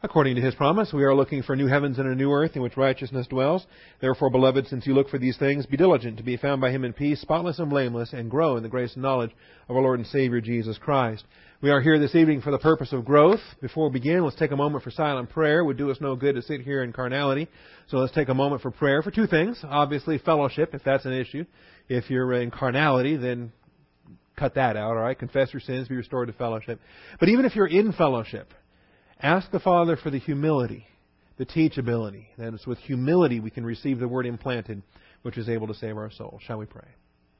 According to His promise, we are looking for new heavens and a new earth in which righteousness dwells. Therefore, beloved, since you look for these things, be diligent to be found by Him in peace, spotless and blameless, and grow in the grace and knowledge of our Lord and Savior, Jesus Christ. We are here this evening for the purpose of growth. Before we begin, let's take a moment for silent prayer. It would do us no good to sit here in carnality. So let's take a moment for prayer for two things. Obviously, fellowship, if that's an issue. If you're in carnality, then cut that out, all right? Confess your sins, be restored to fellowship. But even if you're in fellowship, ask the Father for the humility, the teachability. That it's with humility we can receive the Word implanted, which is able to save our souls. Shall we pray?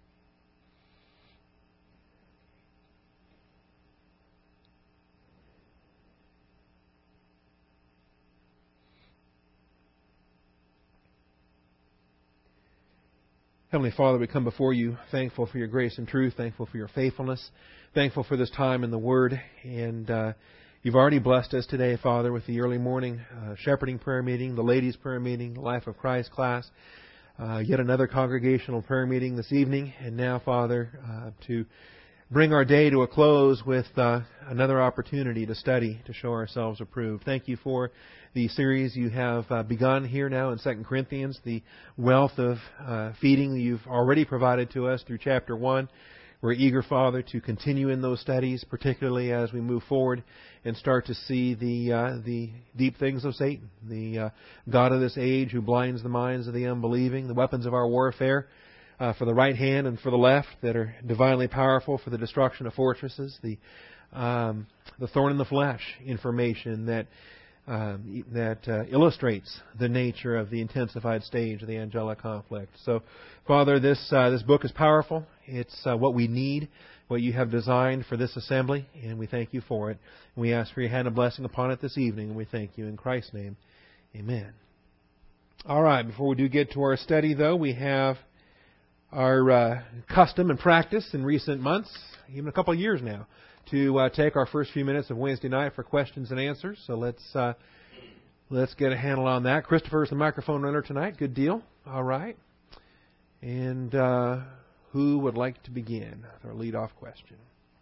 Heavenly Father, we come before You thankful for Your grace and truth, thankful for Your faithfulness, thankful for this time in the Word. And You've already blessed us today, Father, with the early morning shepherding prayer meeting, the ladies' prayer meeting, the Life of Christ class, yet another congregational prayer meeting this evening. And now, Father, to bring our day to a close with another opportunity to study, to show ourselves approved. Thank You for the series You have begun here now in 2 Corinthians, the wealth of feeding that You've already provided to us through chapter 1. We're eager, Father, to continue in those studies, particularly as we move forward and start to see the deep things of Satan, the God of this age who blinds the minds of the unbelieving, the weapons of our warfare for the right hand and for the left that are divinely powerful for the destruction of fortresses, the thorn in the flesh information that illustrates the nature of the intensified stage of the angelic conflict. So, Father, this book is powerful. It's what we need, what You have designed for this assembly, and we thank You for it. And we ask for Your hand of blessing upon it this evening, and we thank You in Christ's name. Amen. All right, before we do get to our study, though, we have our custom and practice in recent months, even a couple of years now, to take our first few minutes of Wednesday night for questions and answers. So let's get a handle on that. Christopher's the microphone runner tonight. Good deal. All right. And who would like to begin with our lead-off question?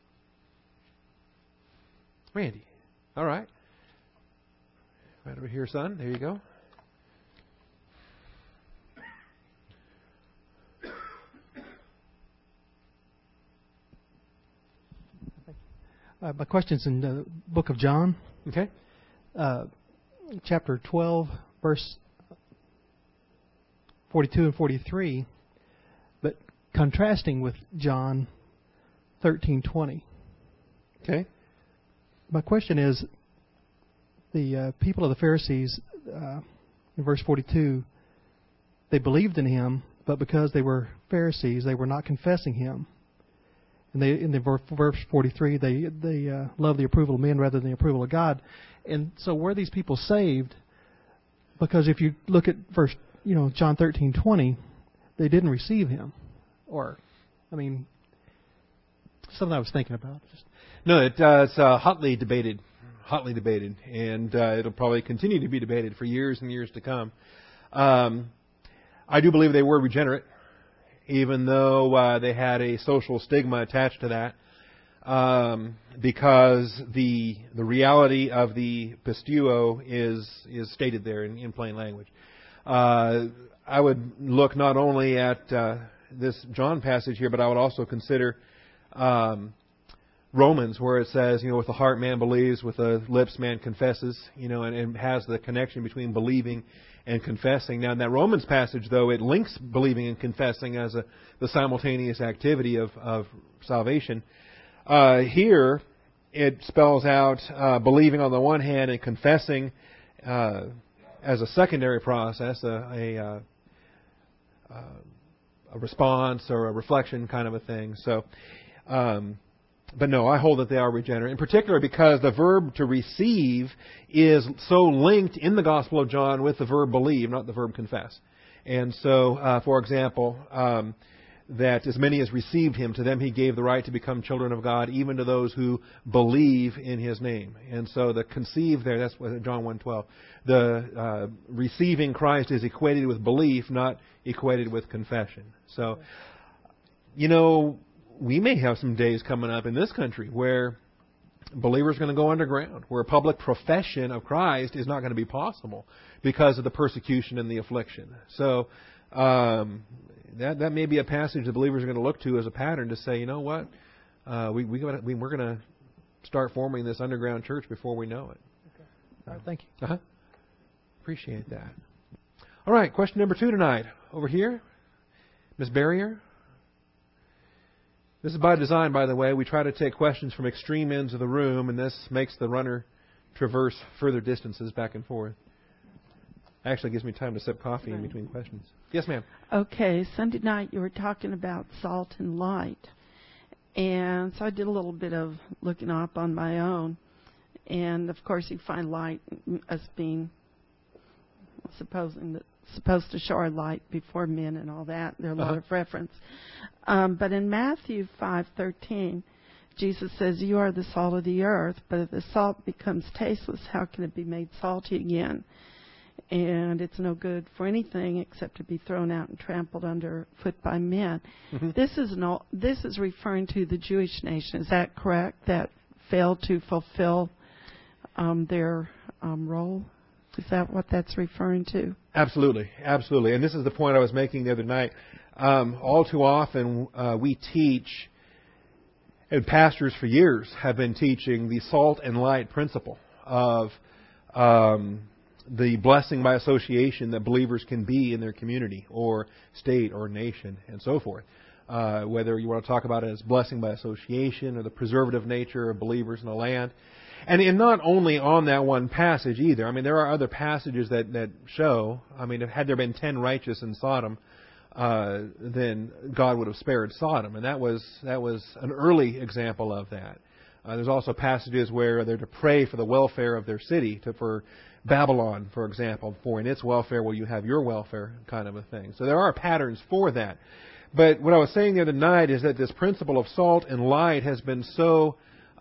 Randy. All right. Right over here, son. There you go. My question's in the book of John. Okay. Chapter 12, verse 42 and 43, but contrasting with John 13:20. Okay. My question is, the people of the Pharisees, in verse 42, they believed in Him, but because they were Pharisees, they were not confessing Him. And in the verse 43, they love the approval of men rather than the approval of God. And so were these people saved? Because if you look at John 13:20, they didn't receive Him. Something I was thinking about. No, it's hotly debated, and it'll probably continue to be debated for years and years to come. I do believe they were regenerate, even though they had a social stigma attached to that, because the reality of the pisteuo is stated there in plain language. I would look not only at this John passage here, but I would also consider Romans, where it says, with the heart man believes, with the lips man confesses, and has the connection between believing and confessing. Now, in that Romans passage, though, it links believing and confessing as the simultaneous activity of salvation. Here, it spells out believing on the one hand and confessing as a secondary process, a response or a reflection kind of a thing. So, but no, I hold that they are regenerate, in particular because the verb to receive is so linked in the Gospel of John with the verb believe, not the verb confess. And so, for example, that as many as received Him, to them He gave the right to become children of God, even to those who believe in His name. And so the conceive there, that's what John 1:12. The receiving Christ is equated with belief, not equated with confession. So, we may have some days coming up in this country where believers are going to go underground, where a public profession of Christ is not going to be possible because of the persecution and the affliction. So that may be a passage the believers are going to look to as a pattern to say, you know what, we're going to start forming this underground church before we know it. Okay. All right, thank you. Appreciate that. All right, question number 2 tonight. Over here, Ms. Barrier. This is by design, by the way. We try to take questions from extreme ends of the room, and this makes the runner traverse further distances back and forth. Actually gives me time to sip coffee in between questions. Yes, ma'am. Okay, Sunday night you were talking about salt and light. And so I did a little bit of looking up on my own. And, of course, you find light as being supposed to show our light before men and all that. There are a lot of reference. But in Matthew 5:13, Jesus says, "You are the salt of the earth, but if the salt becomes tasteless, how can it be made salty again? And it's no good for anything except to be thrown out and trampled underfoot by men." Mm-hmm. This is referring to the Jewish nation. Is that correct? That failed to fulfill their role? Is that what that's referring to? Absolutely, absolutely. And this is the point I was making the other night. All too often we teach, and pastors for years have been teaching the salt and light principle of the blessing by association that believers can be in their community or state or nation and so forth. Whether you want to talk about it as blessing by association or the preservative nature of believers in the land. And not only on that one passage either. I mean, there are other passages that show, I mean, had there been 10 righteous in Sodom, then God would have spared Sodom. And that was an early example of that. There's also passages where they're to pray for the welfare of their city, for Babylon, for example, for in its welfare will you have your welfare kind of a thing. So there are patterns for that. But what I was saying the other night is that this principle of salt and light has been so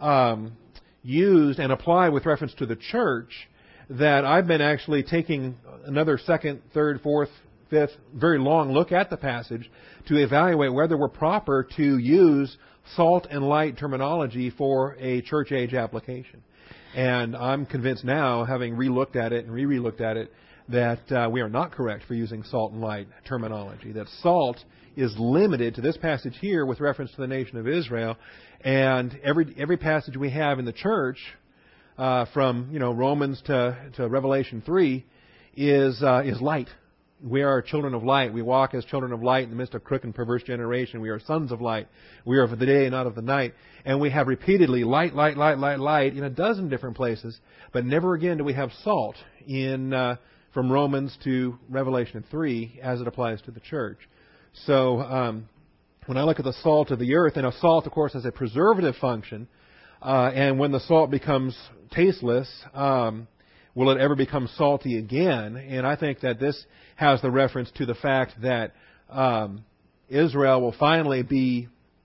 used and applied with reference to the church that I've been actually taking another second, third, fourth, fifth, very long look at the passage to evaluate whether we're proper to use salt and light terminology for a church age application. And I'm convinced now, having re-looked at it and re-looked at it, that we are not correct for using salt and light terminology. That salt is limited to this passage here with reference to the nation of Israel. And every passage we have in the church, from Romans to Revelation 3, is light. We are children of light. We walk as children of light in the midst of crooked and perverse generation. We are sons of light. We are of the day and not of the night. And we have repeatedly light, light, light, light, light in a dozen different places. But never again do we have salt in from Romans to Revelation 3 as it applies to the church. So when I look at the salt of the earth, and a salt, of course, has a preservative function. And when the salt becomes tasteless, will it ever become salty again? And I think that this has the reference to the fact that Israel will finally be,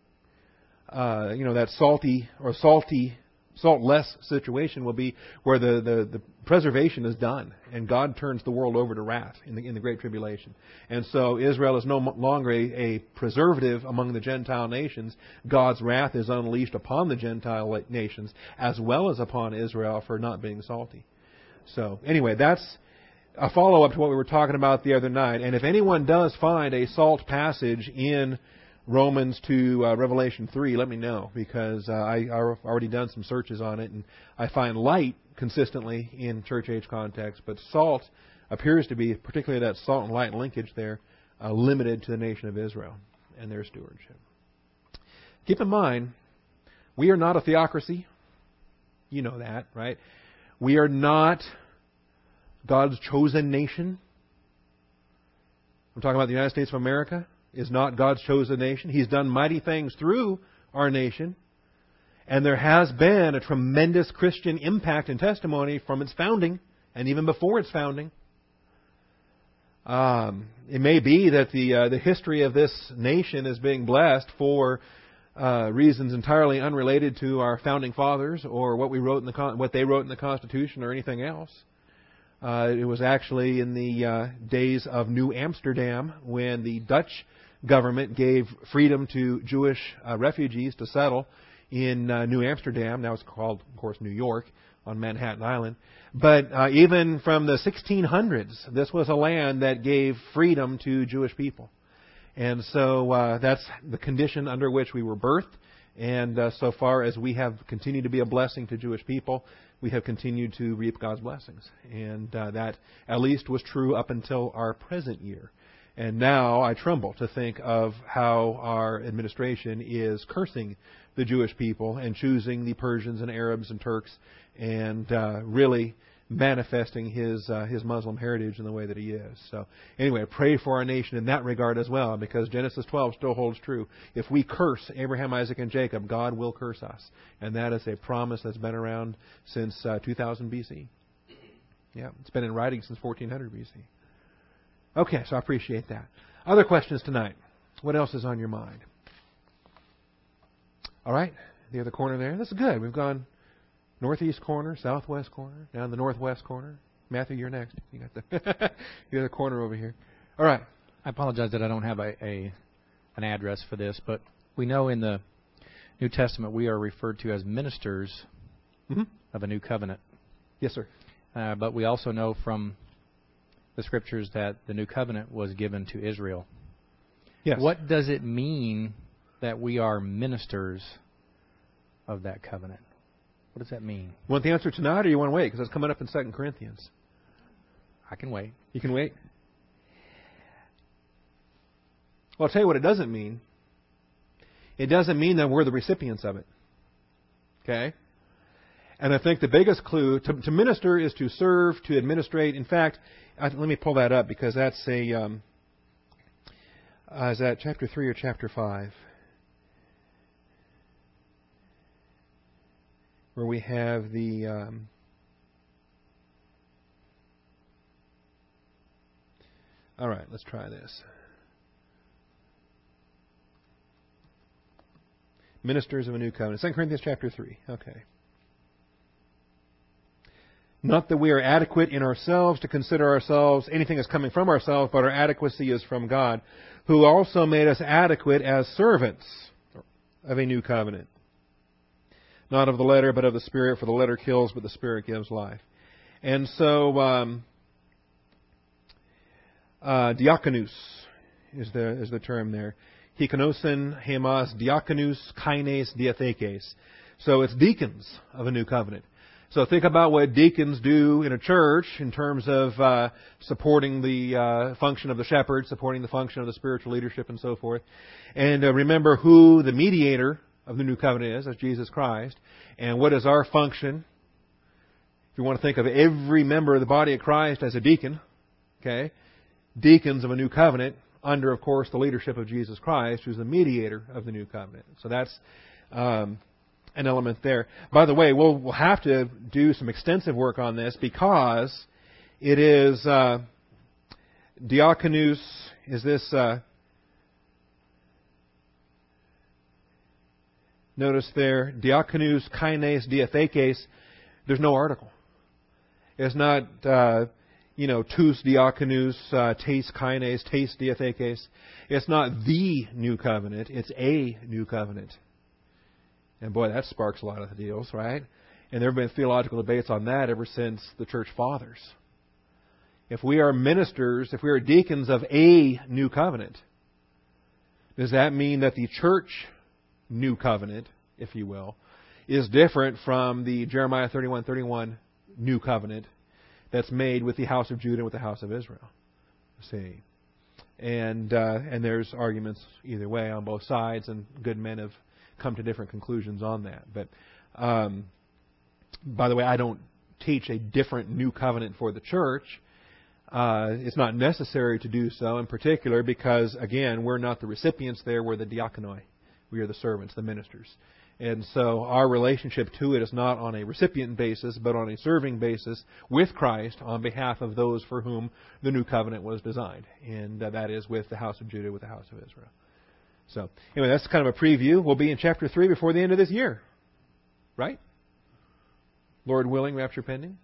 that saltless situation will be where the preservation is done, and God turns the world over to wrath in the Great Tribulation. And so Israel is no longer a preservative among the Gentile nations. God's wrath is unleashed upon the Gentile nations as well as upon Israel for not being salty. So anyway, that's a follow-up to what we were talking about the other night. And if anyone does find a salt passage in Romans to Revelation 3, let me know, because I've already done some searches on it, and I find light consistently in church age context, but salt appears to be, particularly that salt and light linkage there, limited to the nation of Israel and their stewardship. Keep in mind, we are not a theocracy. You know that, right? We are not God's chosen nation. I'm talking about the United States of America is not God's chosen nation. He's done mighty things through our nation. And there has been a tremendous Christian impact and testimony from its founding and even before its founding. It may be that the history of this nation is being blessed for reasons entirely unrelated to our founding fathers or what they wrote in the Constitution or anything else. It was actually in the days of New Amsterdam when the Dutch government gave freedom to Jewish refugees to settle in New Amsterdam. Now it's called, of course, New York on Manhattan Island. But even from the 1600s, this was a land that gave freedom to Jewish people. And so that's the condition under which we were birthed. And so far as we have continued to be a blessing to Jewish people, we have continued to reap God's blessings. And that at least was true up until our present year. And now I tremble to think of how our administration is cursing the Jewish people and choosing the Persians and Arabs and Turks and really manifesting his Muslim heritage in the way that he is. So anyway, I pray for our nation in that regard as well, because Genesis 12 still holds true. If we curse Abraham, Isaac, and Jacob, God will curse us. And that is a promise that's been around since 2000 BC. Yeah, it's been in writing since 1400 BC. Okay, so I appreciate that. Other questions tonight? What else is on your mind? All right, the other corner there. That's good. We've gone northeast corner, southwest corner, down the northwest corner. Matthew, you're next. You got the other corner over here. All right. I apologize that I don't have an address for this, but we know in the New Testament we are referred to as ministers of a new covenant. Yes, sir. But we also know from the Scriptures that the new covenant was given to Israel. Yes. What does it mean that we are ministers of that covenant? What does that mean? You want the answer tonight, or you want to wait? Because it's coming up in 2 Corinthians. I can wait. You can wait? Well, I'll tell you what it doesn't mean. It doesn't mean that we're the recipients of it. Okay? And I think the biggest clue to minister is to serve, to administrate. In fact, let me pull that up, because that's is that chapter 3 or chapter 5? Where we have the all right, let's try this. Ministers of a new covenant. 2 Corinthians chapter 3. Okay. Not that we are adequate in ourselves to consider ourselves anything as coming from ourselves, but our adequacy is from God, who also made us adequate as servants of a new covenant. Not of the letter, but of the Spirit, for the letter kills, but the Spirit gives life. And so, diakonus is the term there. Hikonosen, hemas, diakonus, kaines, diathekes. So it's deacons of a new covenant. So think about what deacons do in a church in terms of supporting the function of the shepherd, supporting the function of the spiritual leadership, and so forth. And remember who the mediator of the new covenant is, as Jesus Christ. And what is our function? If you want to think of every member of the body of Christ as a deacon, okay, deacons of a new covenant under, of course, the leadership of Jesus Christ, who's the mediator of the new covenant. So that's an element there. By the way, we'll have to do some extensive work on this, because it is diakonus, is this... Notice there, diakonus, kaines, diathekes, there's no article. It's not, tus diakonus, tes kaines, tes diathekes. It's not the new covenant, it's a new covenant. And boy, that sparks a lot of the deals, right? And there have been theological debates on that ever since the church fathers. If we are ministers, if we are deacons of a new covenant, does that mean that the church new covenant, if you will, is different from the Jeremiah 31:31 new covenant that's made with the house of Judah and with the house of Israel? See, and there's arguments either way on both sides, and good men have come to different conclusions on that. But by the way, I don't teach a different new covenant for the church. It's not necessary to do so, in particular because, again, we're not the recipients there, we're the diakonoi. We are the servants, the ministers. And so our relationship to it is not on a recipient basis, but on a serving basis with Christ on behalf of those for whom the new covenant was designed. And that is with the house of Judah, with the house of Israel. So anyway, that's kind of a preview. We'll be in chapter 3 before the end of this year. Right? Lord willing, rapture pending.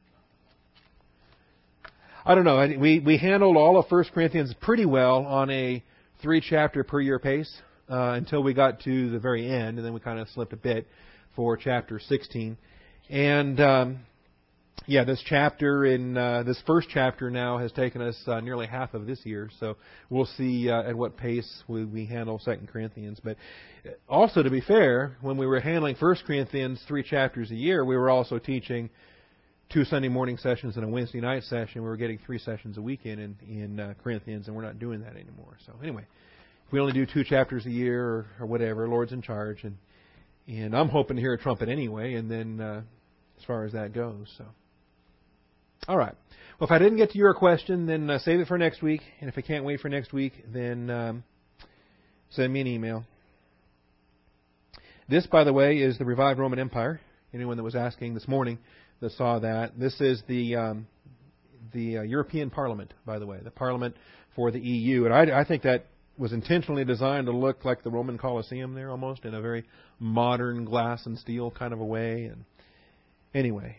I don't know. We handled all of 1 Corinthians pretty well on a 3-chapter per year pace. Until we got to the very end, and then we kind of slipped a bit. for chapter 16. And this chapter this first chapter now has taken us nearly half of this year, so we'll see at what pace we handle 2 Corinthians. But also, to be fair, when we were handling 1 Corinthians 3 chapters a year, we were also teaching 2 Sunday morning sessions and a Wednesday night session. We were getting 3 sessions a week in Corinthians, and we're not doing that anymore. So anyway, if we only do 2 chapters a year or whatever, Lord's in charge, and I'm hoping to hear a trumpet anyway, and then as far as that goes, so. All right. Well, if I didn't get to your question, then save it for next week. And if I can't wait for next week, then send me an email. This, by the way, is the revived Roman Empire. Anyone that was asking this morning that saw that. This is the European Parliament, by the way, the Parliament for the EU. And I think that was intentionally designed to look like the Roman Colosseum there, almost, in a very modern glass and steel kind of a way. And anyway,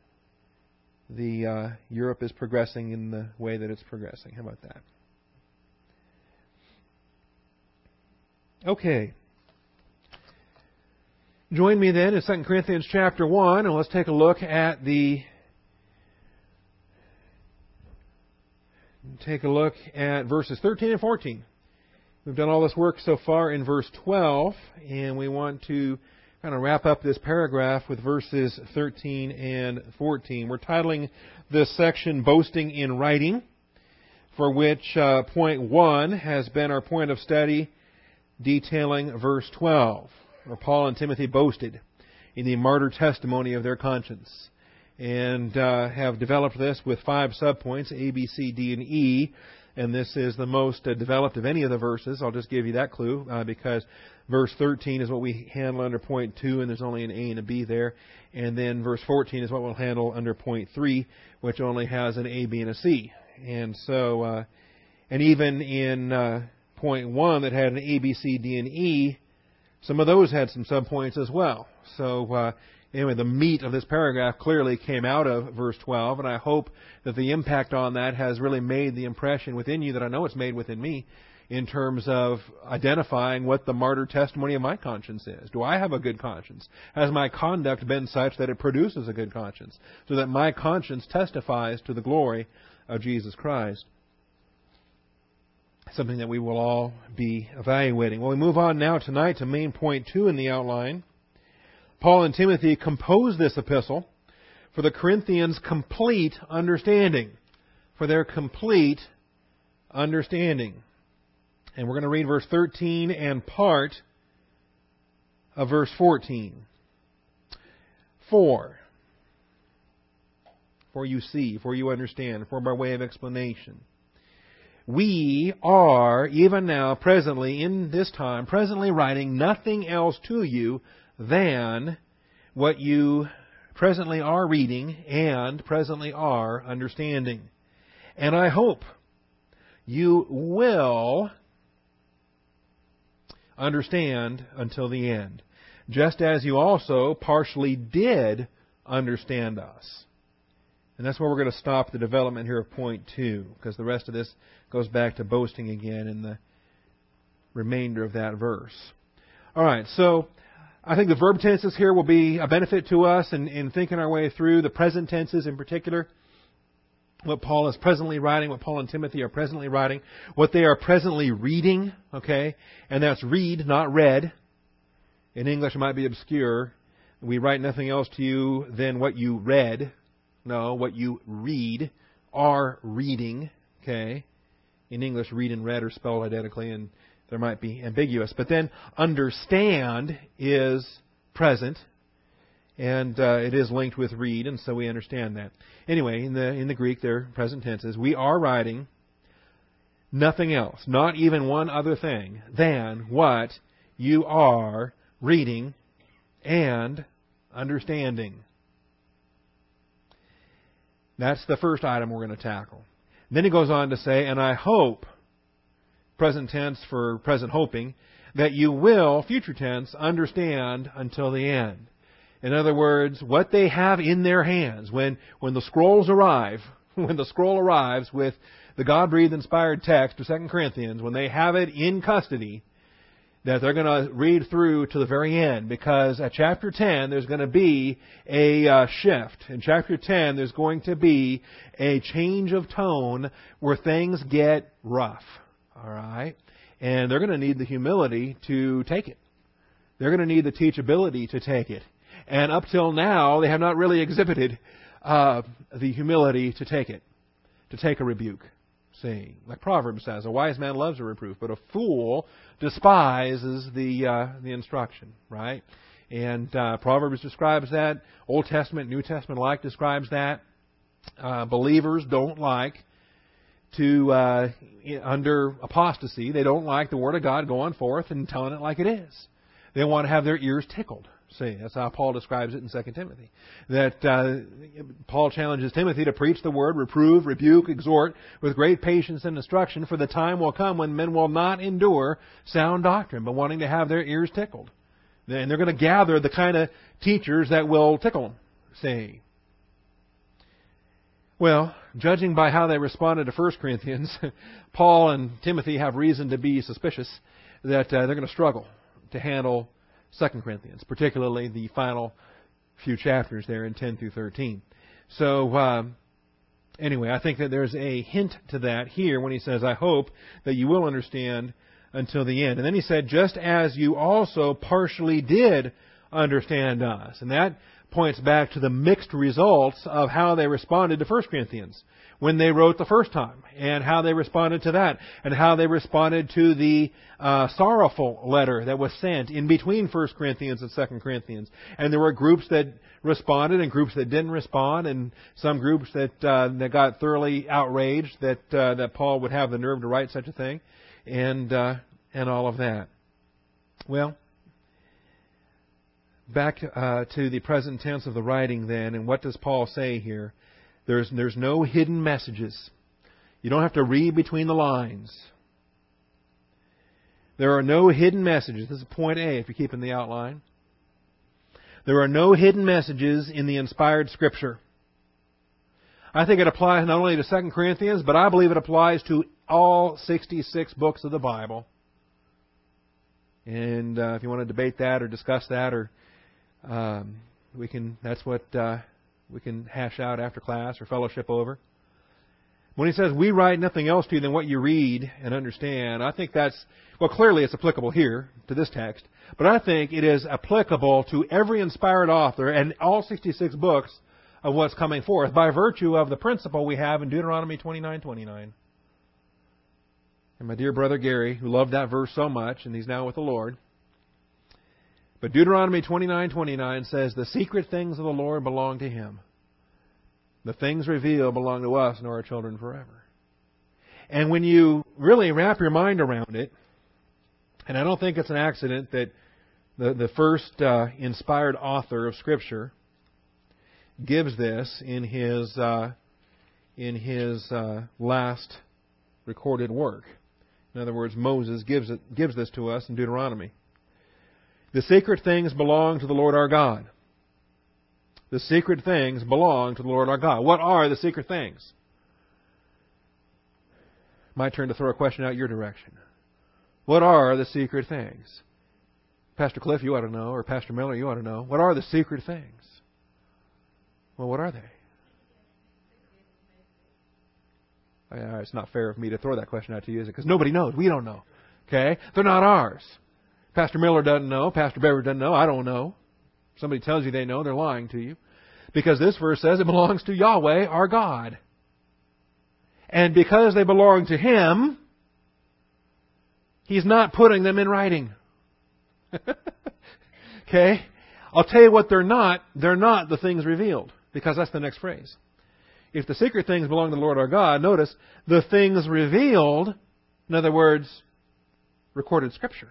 the Europe is progressing in the way that it's progressing. How about that? Okay. Join me then in 2 Corinthians chapter 1, and let's take a look at verses 13 and 14. We've done all this work so far in verse 12, and we want to kind of wrap up this paragraph with verses 13 and 14. We're titling this section Boasting in Writing, for which point 1 has been our point of study, detailing verse 12, where Paul and Timothy boasted in the martyr testimony of their conscience, and have developed this with 5 subpoints, A, B, C, D, and E. And this is the most developed of any of the verses. I'll just give you that clue, because verse 13 is what we handle under point 2, and there's only an A and a B there. And then verse 14 is what we'll handle under point 3, which only has an A, B, and a C. And so, and even in point 1 that had an A, B, C, D, and E, some of those had some subpoints as well. So, anyway, the meat of this paragraph clearly came out of verse 12, and I hope that the impact on that has really made the impression within you that I know it's made within me in terms of identifying what the martyr testimony of my conscience is. Do I have a good conscience? Has my conduct been such that it produces a good conscience, so that my conscience testifies to the glory of Jesus Christ? Something that we will all be evaluating. Well, we move on now tonight to main point 2 in the outline. Paul and Timothy composed this epistle for the Corinthians' complete understanding. For their complete understanding. And we're going to read verse 13 and part of verse 14. For you see, for you understand, for by way of explanation. We are, even now, presently, in this time, presently writing nothing else to you than what you presently are reading and presently are understanding. And I hope you will understand until the end, just as you also partially did understand us. And that's where we're going to stop the development here of point 2, because the rest of this goes back to boasting again in the remainder of that verse. All right, so I think the verb tenses here will be a benefit to us in thinking our way through the present tenses in particular. What Paul is presently writing, what Paul and Timothy are presently writing, what they are presently reading, okay? And that's read, not read. In English it might be obscure. We write nothing else to you than what you read. No, what you read, are reading, okay? In English, read and read are spelled identically, and there might be ambiguous. But then understand is present, and it is linked with read, and so we understand that. Anyway, in the Greek, they're present tenses. We are writing nothing else, not even one other thing, than what you are reading and understanding. That's the first item we're going to tackle. Then he goes on to say, and I hope, present tense for present hoping, that you will, future tense, understand until the end. In other words, what they have in their hands, when the scrolls arrive, when the scroll arrives with the God-breathed inspired text of 2 Corinthians, when they have it in custody, that they're going to read through to the very end, because at chapter 10 there's going to be a shift. In chapter 10 there's going to be a change of tone where things get rough. All right? And they're going to need the humility to take it. They're going to need the teachability to take it. And up till now, they have not really exhibited the humility to take it, to take a rebuke. See, like Proverbs says, a wise man loves a reproof, but a fool despises the instruction, right? And Proverbs describes that. Old Testament, New Testament alike describes that. Believers don't like to, under apostasy, they don't like the Word of God going forth and telling it like it is. They want to have their ears tickled. See, that's how Paul describes it in 2 Timothy. That Paul challenges Timothy to preach the word, reprove, rebuke, exhort with great patience and instruction, for the time will come when men will not endure sound doctrine, but wanting to have their ears tickled. And they're going to gather the kind of teachers that will tickle them. See. Well, judging by how they responded to 1 Corinthians, Paul and Timothy have reason to be suspicious that they're going to struggle to handle 2 Corinthians, particularly the final few chapters there in 10 through 13. So, anyway, I think that there's a hint to that here when he says, I hope that you will understand until the end. And then he said, just as you also partially did understand us. And that points back to the mixed results of how they responded to 1 Corinthians when they wrote the first time, and how they responded to that, and how they responded to the sorrowful letter that was sent in between 1 Corinthians and 2 Corinthians. And there were groups that responded and groups that didn't respond, and some groups that got thoroughly outraged that Paul would have the nerve to write such a thing, and all of that. Well, back to the present tense of the writing then, and what does Paul say here? There's no hidden messages. You don't have to read between the lines. There are no hidden messages. This is point A if you're keeping the outline. There are no hidden messages in the inspired Scripture. I think it applies not only to 2 Corinthians, but I believe it applies to all 66 books of the Bible. And if you want to debate that or discuss that, or we can. That's what we can hash out after class or fellowship over. When he says, we write nothing else to you than what you read and understand, I think that's, well, clearly it's applicable here to this text, but I think it is applicable to every inspired author and all 66 books of what's coming forth by virtue of the principle we have in Deuteronomy 29:29. And my dear brother Gary, who loved that verse so much, and he's now with the Lord, but Deuteronomy 29:29 says, the secret things of the Lord belong to Him. The things revealed belong to us and to our children forever. And when you really wrap your mind around it, and I don't think it's an accident that the first inspired author of Scripture gives this in his last recorded work. In other words, Moses gives this to us in Deuteronomy. The secret things belong to the Lord our God. The secret things belong to the Lord our God. What are the secret things? My turn to throw a question out your direction. What are the secret things? Pastor Cliff, you ought to know, or Pastor Miller, you ought to know. What are the secret things? Well, what are they? It's not fair of me to throw that question out to you, is it? Because nobody knows. We don't know. Okay? They're not ours. Pastor Miller doesn't know. Pastor Bever doesn't know. I don't know. Somebody tells you they know, they're lying to you. Because this verse says it belongs to Yahweh, our God. And because they belong to Him, He's not putting them in writing. Okay? I'll tell you what they're not. They're not the things revealed. Because that's the next phrase. If the secret things belong to the Lord our God, notice, the things revealed, in other words, recorded Scripture,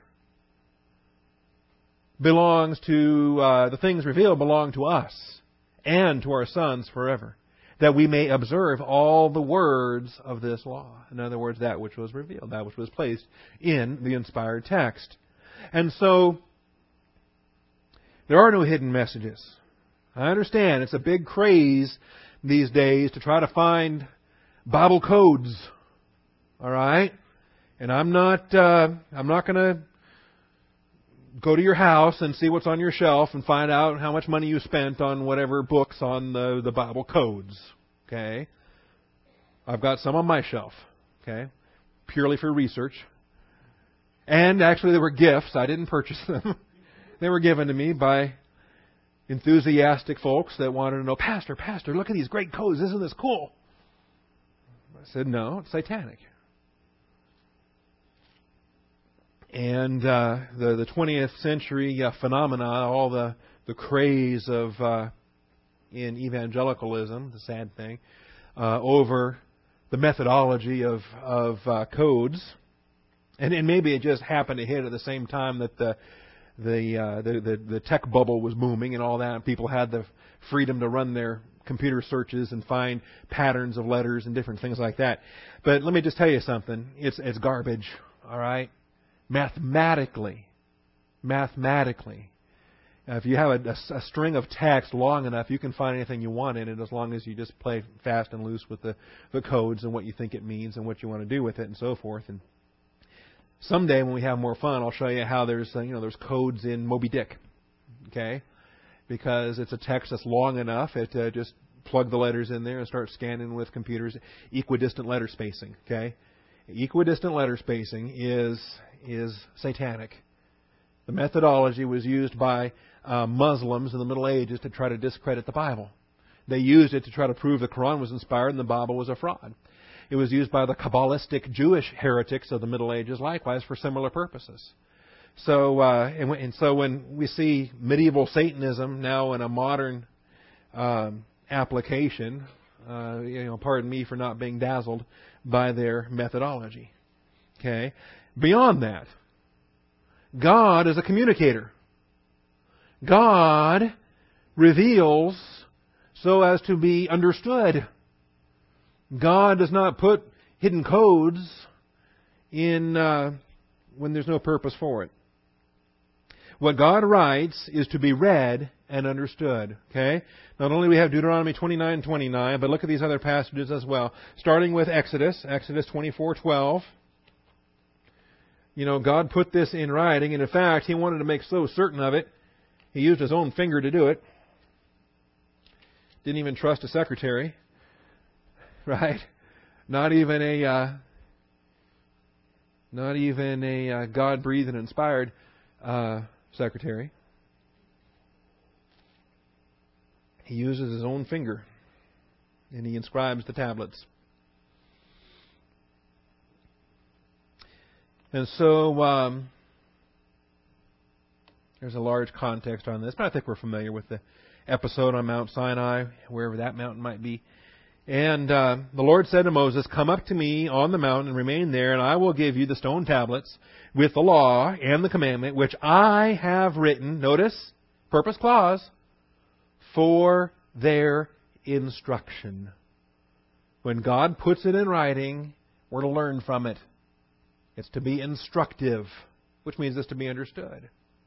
belongs to, the things revealed belong to us and to our sons forever, that we may observe all the words of this law. In other words, that which was revealed, that which was placed in the inspired text. And so, there are no hidden messages. I understand it's a big craze these days to try to find Bible codes. All right? And I'm not going to go to your house and see what's on your shelf and find out how much money you spent on whatever books on the Bible codes. Okay? I've got some on my shelf. Okay? Purely for research. And actually they were gifts. I didn't purchase them. They were given to me by enthusiastic folks that wanted to know, Pastor, look at these great codes. Isn't this cool? I said, no, it's satanic. And the 20th century phenomena, all the craze of in evangelicalism, the sad thing, over the methodology of codes, and maybe it just happened to hit at the same time that the tech bubble was booming and all that, and people had the freedom to run their computer searches and find patterns of letters and different things like that. But let me just tell you something. It's garbage, all right? Mathematically, if you have a string of text long enough, you can find anything you want in it as long as you just play fast and loose with the codes and what you think it means and what you want to do with it and so forth. And someday when we have more fun, I'll show you how there's codes in Moby Dick, okay? Because it's a text that's long enough, it just plug the letters in there and start scanning with computers. Equidistant letter spacing, okay? Equidistant letter spacing is satanic. The methodology was used by Muslims in the Middle Ages to try to discredit the Bible. They used it to try to prove the Quran was inspired and the Bible was a fraud. It was used by the Kabbalistic Jewish heretics of the Middle Ages likewise for similar purposes. So, so when we see medieval Satanism now in a modern application, pardon me for not being dazzled by their methodology. Okay? Beyond that, God is a communicator. God reveals so as to be understood. God does not put hidden codes in when there's no purpose for it. What God writes is to be read and understood. Okay? Not only we have Deuteronomy 29:29, but look at these other passages as well. Starting with Exodus 24:12. God put this in writing, and in fact, He wanted to make so certain of it, He used His own finger to do it. Didn't even trust a secretary. Right? Not even a God-breathed and inspired secretary. He uses His own finger, and He inscribes the tablets. And so there's a large context on this, but I think we're familiar with the episode on Mount Sinai, wherever that mountain might be. And the Lord said to Moses, "Come up to me on the mountain and remain there, and I will give you the stone tablets with the law and the commandment which I have written," notice, purpose clause, "for their instruction." When God puts it in writing, we're to learn from it. It's to be instructive, which means it's to be understood.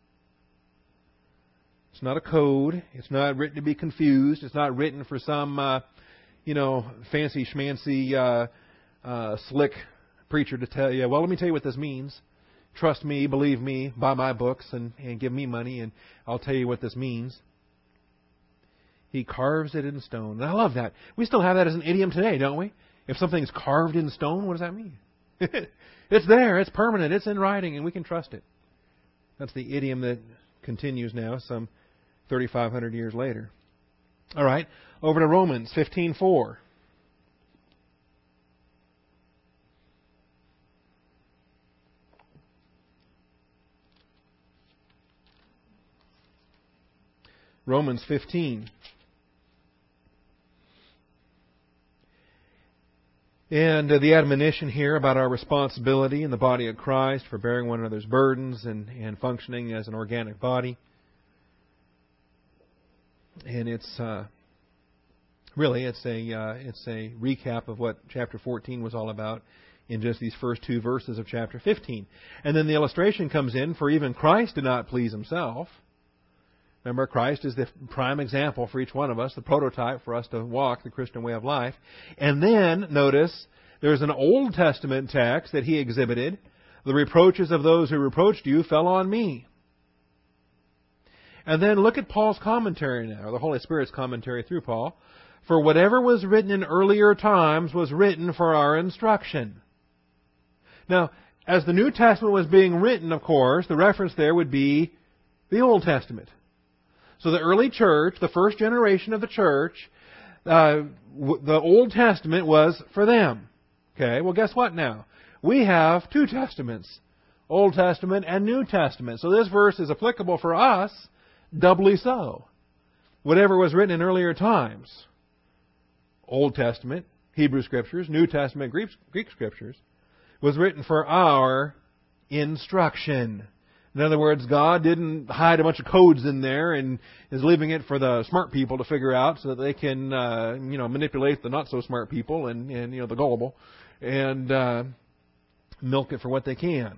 It's not a code. It's not written to be confused. It's not written for some, fancy schmancy, slick preacher to tell you, well, let me tell you what this means. Trust me, believe me, buy my books and give me money and I'll tell you what this means. He carves it in stone. And I love that. We still have that as an idiom today, don't we? If something's carved in stone, what does that mean? It's there, it's permanent, it's in writing, and we can trust it. That's the idiom that continues now, some 3,500 years later. All right, over to Romans 15:4. Romans 15. And the admonition here about our responsibility in the body of Christ for bearing one another's burdens and functioning as an organic body. And it's really it's a recap of what chapter 14 was all about in just these first two verses of chapter 15. And then the illustration comes in, for even Christ did not please Himself. Remember, Christ is the prime example for each one of us, the prototype for us to walk the Christian way of life. And then, notice, there's an Old Testament text that He exhibited. The reproaches of those who reproached you fell on me. And then look at Paul's commentary now, or the Holy Spirit's commentary through Paul. For whatever was written in earlier times was written for our instruction. Now, as the New Testament was being written, of course, the reference there would be the Old Testament. So the early church, the first generation of the church, the Old Testament was for them. Okay, well, guess what now? We have two Testaments, Old Testament and New Testament. So this verse is applicable for us, doubly so. Whatever was written in earlier times, Old Testament, Hebrew Scriptures, New Testament, Greek Scriptures, was written for our instruction. In other words, God didn't hide a bunch of codes in there and is leaving it for the smart people to figure out so that they can, manipulate the not so smart people and the gullible and milk it for what they can.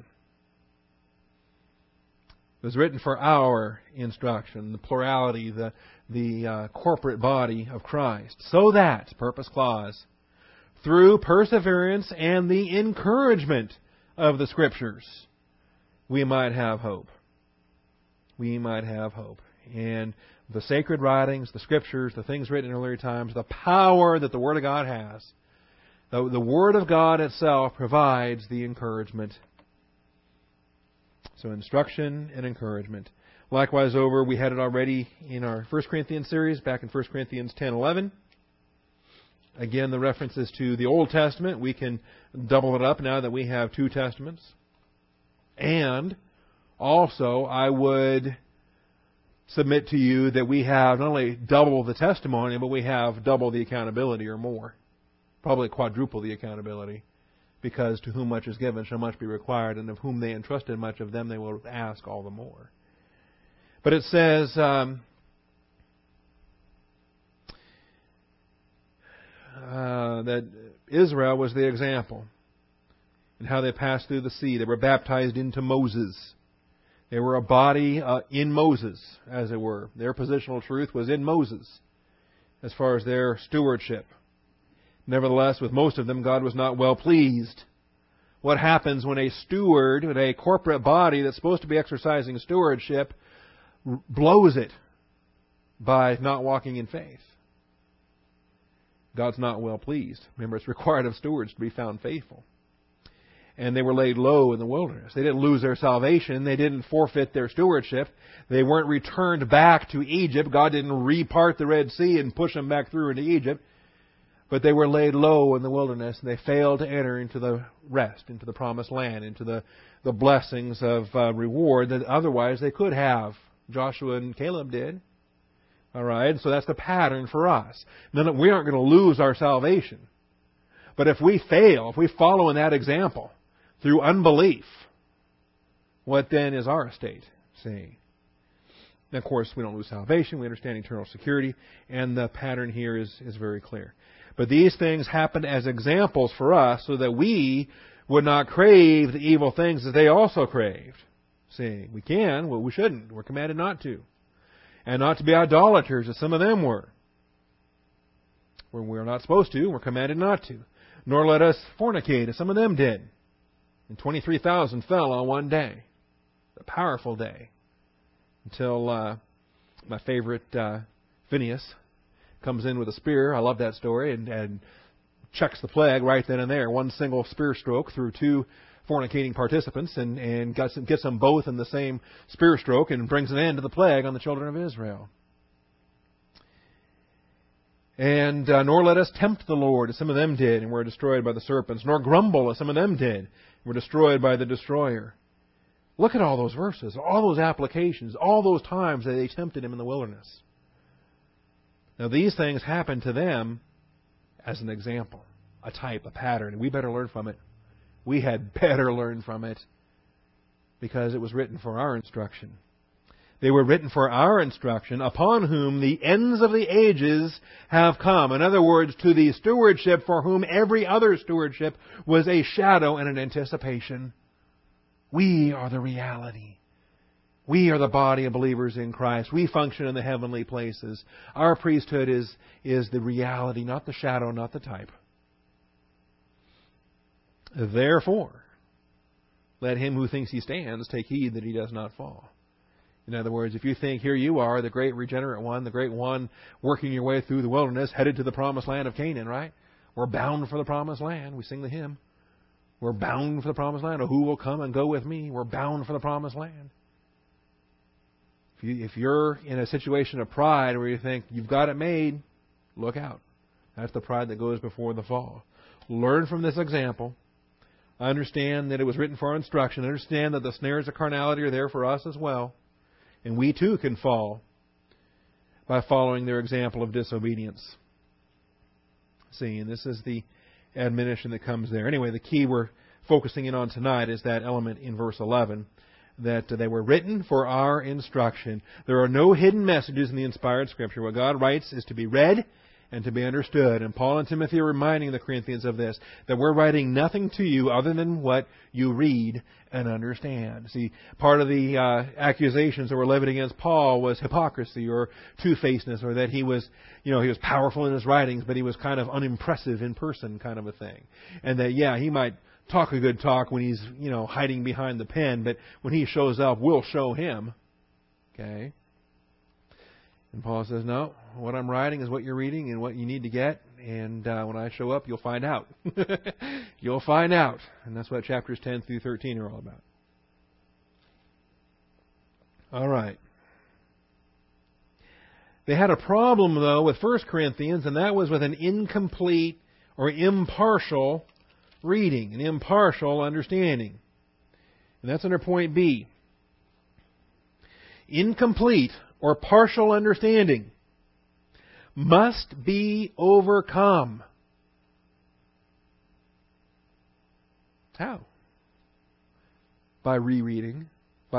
It was written for our instruction, the plurality, the corporate body of Christ, so that, purpose clause, through perseverance and the encouragement of the Scriptures, we might have hope. We might have hope. And the sacred writings, the Scriptures, the things written in earlier times, the power that the Word of God has, the Word of God itself provides the encouragement. So instruction and encouragement. Likewise, we had it already in our 1 Corinthians series, back in 1 Corinthians 10:11. Again, the references to the Old Testament. We can double it up now that we have two Testaments. And also, I would submit to you that we have not only double the testimony, but we have double the accountability or more. Probably quadruple the accountability. Because to whom much is given shall much be required, and of whom they entrusted much of them they will ask all the more. But it says, that Israel was the example in how they passed through the sea. They were baptized into Moses. They were a body in Moses, as it were. Their positional truth was in Moses as far as their stewardship. Nevertheless, with most of them, God was not well pleased. What happens when a steward, when a corporate body that's supposed to be exercising stewardship, blows it by not walking in faith? God's not well pleased. Remember, it's required of stewards to be found faithful. And they were laid low in the wilderness. They didn't lose their salvation. They didn't forfeit their stewardship. They weren't returned back to Egypt. God didn't repart the Red Sea and push them back through into Egypt. But they were laid low in the wilderness, and they failed to enter into the rest, into the promised land, into the blessings of reward that otherwise they could have. Joshua and Caleb did. All right, so that's the pattern for us. Then we aren't going to lose our salvation. But if we fail, if we follow in that example through unbelief, what then is our estate? See? And of course, we don't lose salvation. We understand eternal security. And the pattern here is very clear. But these things happened as examples for us so that we would not crave the evil things that they also craved. See, we can, well, we shouldn't. We're commanded not to. And not to be idolaters, as some of them were. We're not supposed to. We're commanded not to. Nor let us fornicate, as some of them did. And 23,000 fell on one day. A powerful day. Until my favorite Phineas comes in with a spear. I love that story. And checks the plague right then and there. One single spear stroke through two fornicating participants and gets them both in the same spear stroke and brings an end to the plague on the children of Israel. And nor let us tempt the Lord, as some of them did, and were destroyed by the serpents. Nor grumble, as some of them did, and were destroyed by the destroyer. Look at all those verses, all those applications, all those times that they tempted him in the wilderness. Now these things happened to them as an example, a type, a pattern, and we better learn from it. We had better learn from it because it was written for our instruction. They were written for our instruction, upon whom the ends of the ages have come. In other words, to the stewardship for whom every other stewardship was a shadow and an anticipation. We are the reality. We are the body of believers in Christ. We function in the heavenly places. Our priesthood is the reality, not the shadow, not the type. Therefore, let him who thinks he stands take heed that he does not fall. In other words, if you think here you are, the great regenerate one, the great one working your way through the wilderness, headed to the promised land of Canaan, right? We're bound for the promised land. We sing the hymn. We're bound for the promised land. Oh, who will come and go with me? We're bound for the promised land. If you're in a situation of pride where you think you've got it made, look out. That's the pride that goes before the fall. Learn from this example. Understand that it was written for our instruction. Understand that the snares of carnality are there for us as well. And we too can fall by following their example of disobedience. See, and this is the admonition that comes there. Anyway, the key we're focusing in on tonight is that element in verse 11, that they were written for our instruction. There are no hidden messages in the inspired Scripture. What God writes is to be read and to be understood. And Paul and Timothy are reminding the Corinthians of this, that we're writing nothing to you other than what you read and understand. See, part of the accusations that were levied against Paul was hypocrisy or two-facedness, or that he was powerful in his writings, but he was kind of unimpressive in person, kind of a thing. And that, he might talk a good talk when he's, hiding behind the pen, but when he shows up, we'll show him. Okay? And Paul says, no, what I'm writing is what you're reading and what you need to get. And when I show up, you'll find out. You'll find out. And that's what chapters 10 through 13 are all about. All right. They had a problem, though, with 1 Corinthians, and that was with an incomplete or impartial reading, an impartial understanding. And that's under point B. Incomplete or partial understanding must be overcome. How? By rereading, by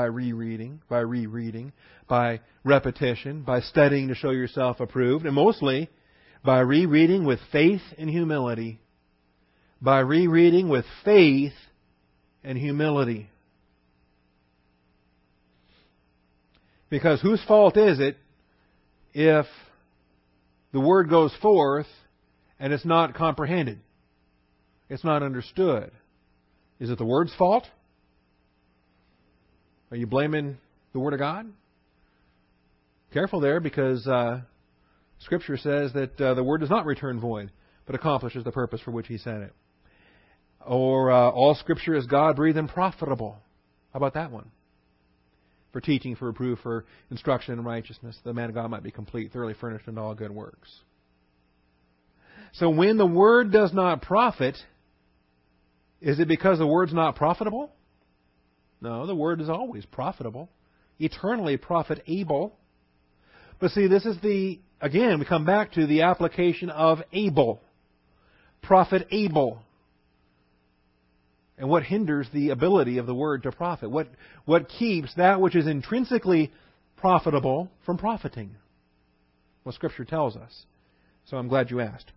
repetition, by studying to show yourself approved, and mostly by rereading with faith and humility. By rereading with faith and humility. Because whose fault is it if the Word goes forth and it's not comprehended? It's not understood. Is it the Word's fault? Are you blaming the Word of God? Careful there, because Scripture says that the Word does not return void, but accomplishes the purpose for which He sent it. Or all Scripture is God-breathed and profitable. How about that one? For teaching, for reproof, for instruction in righteousness, the man of God might be complete, thoroughly furnished unto all good works. So when the Word does not profit, is it because the Word's not profitable? No, the Word is always profitable, eternally profitable. But see, this is again, we come back to the application of able, profitable. And what hinders the ability of the Word to profit? What keeps that which is intrinsically profitable from profiting? Well, Scripture tells us. So I'm glad you asked.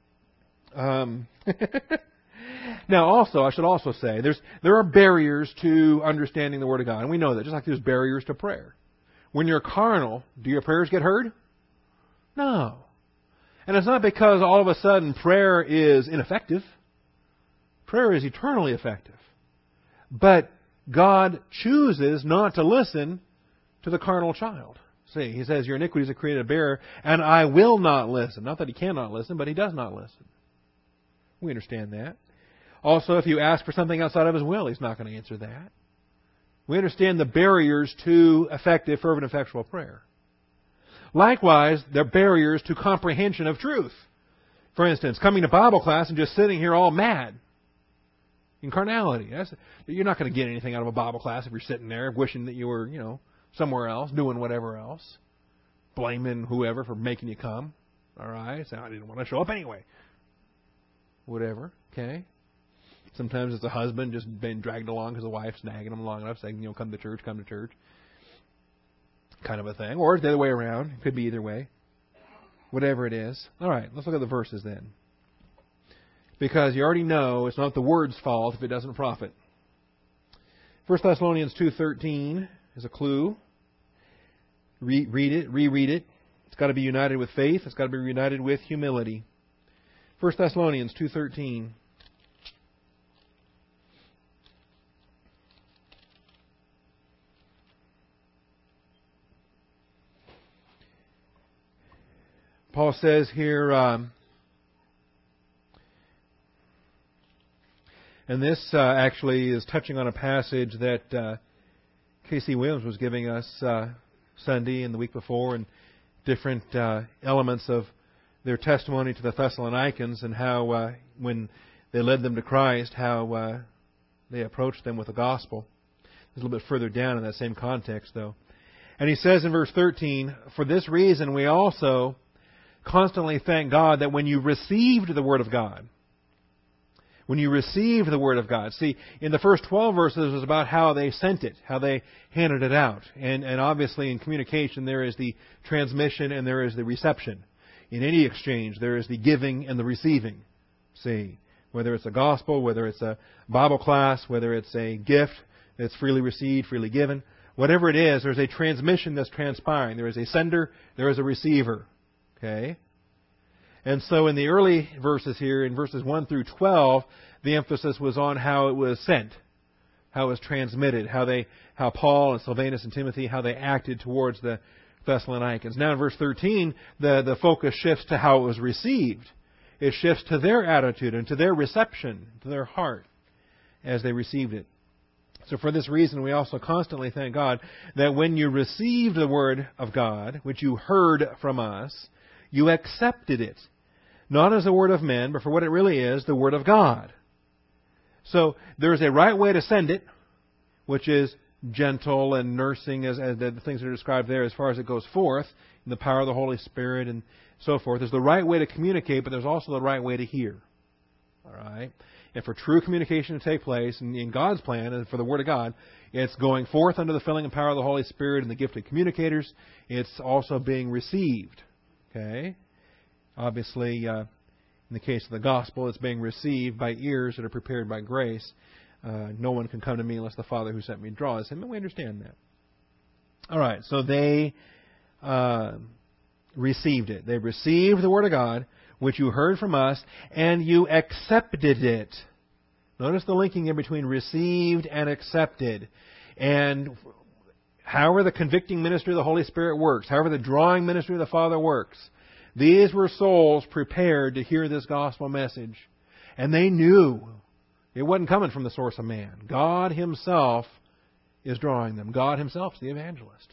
Now, also, I should also say, there are barriers to understanding the Word of God. And we know that, just like there's barriers to prayer. When you're carnal, do your prayers get heard? No. And it's not because all of a sudden prayer is ineffective. Prayer is eternally effective. But God chooses not to listen to the carnal child. See, He says, your iniquities have created a barrier, and I will not listen. Not that He cannot listen, but He does not listen. We understand that. Also, if you ask for something outside of His will, He's not going to answer that. We understand the barriers to effective, fervent, effectual prayer. Likewise, there are barriers to comprehension of truth. For instance, coming to Bible class and just sitting here all mad. In carnality. You're not going to get anything out of a Bible class if you're sitting there wishing that you were, somewhere else, doing whatever else. Blaming whoever for making you come. All right? So I didn't want to show up anyway. Whatever. Okay? Sometimes it's a husband just being dragged along because the wife's nagging him long enough, saying, come to church. Kind of a thing. Or it's the other way around. It could be either way. Whatever it is. All right, let's look at the verses then. Because you already know it's not the Word's fault if it doesn't profit. 1 Thessalonians 2:13 is a clue. Read it, reread it. It's got to be united with faith. It's got to be united with humility. 1 Thessalonians 2:13. Paul says here, and this actually is touching on a passage that K.C. Williams was giving us Sunday and the week before, and different elements of their testimony to the Thessalonians, and how when they led them to Christ, how they approached them with the gospel. It's a little bit further down in that same context, though. And he says in verse 13, "For this reason we also constantly thank God that when you received the Word of God," when you received the Word of God. See, in the first 12 verses, it was about how they sent it, how they handed it out. And obviously in communication there is the transmission and there is the reception. In any exchange, there is the giving and the receiving. See, whether it's a gospel, whether it's a Bible class, whether it's a gift that's freely received, freely given, whatever it is, there's a transmission that's transpiring. There is a sender, there is a receiver. Okay? And so in the early verses here, in verses 1 through 12, the emphasis was on how it was sent, how it was transmitted, how Paul and Silvanus and Timothy, how they acted towards the Thessalonians. Now in verse 13, the focus shifts to how it was received. It shifts to their attitude and to their reception, to their heart, as they received it. So for this reason, we also constantly thank God that when you received the Word of God, which you heard from us, you accepted it. Not as the word of men, but for what it really is, the Word of God. So there's a right way to send it, which is gentle and nursing, as the things that are described there as far as it goes forth, in the power of the Holy Spirit and so forth. There's the right way to communicate, but there's also the right way to hear. All right? And for true communication to take place, and in God's plan, and for the Word of God, it's going forth under the filling and power of the Holy Spirit and the gifted communicators. It's also being received. Okay? Obviously, in the case of the gospel, it's being received by ears that are prepared by grace. No one can come to me unless the Father who sent me draws him. And we understand that. All right, so they received it. They received the Word of God, which you heard from us, and you accepted it. Notice the linking in between received and accepted. And however the convicting ministry of the Holy Spirit works, however the drawing ministry of the Father works, these were souls prepared to hear this gospel message. And they knew it wasn't coming from the source of man. God Himself is drawing them. God Himself is the evangelist.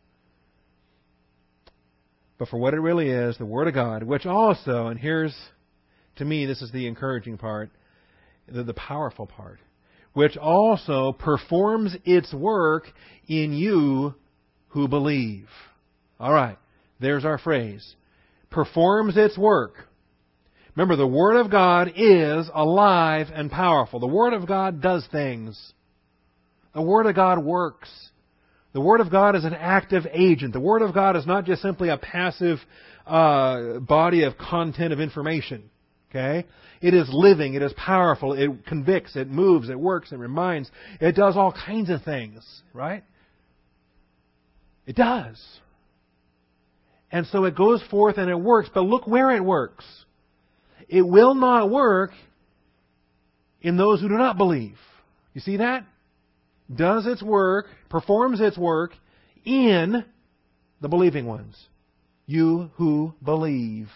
But for what it really is, the Word of God, which also, and here's, to me, this is the encouraging part, the powerful part, which also performs its work in you who believe. All right, there's our phrase. Performs its work. Remember, the Word of God is alive and powerful. The Word of God does things. The Word of God works. The Word of God is an active agent. The Word of God is not just simply a passive body of content of information. Okay? It is living. It is powerful. It convicts. It moves. It works. It reminds. It does all kinds of things. Right? It does. And so it goes forth and it works. But look where it works. It will not work in those who do not believe. You see that? Does its work, performs its work in the believing ones. You who believe.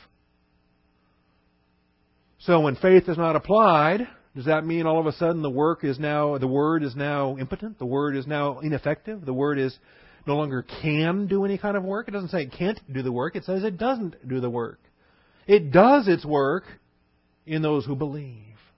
So when faith is not applied, does that mean all of a sudden the Word is now impotent? The Word is now ineffective? The Word is no longer can do any kind of work? It doesn't say it can't do the work. It says it doesn't do the work. It does its work in those who believe.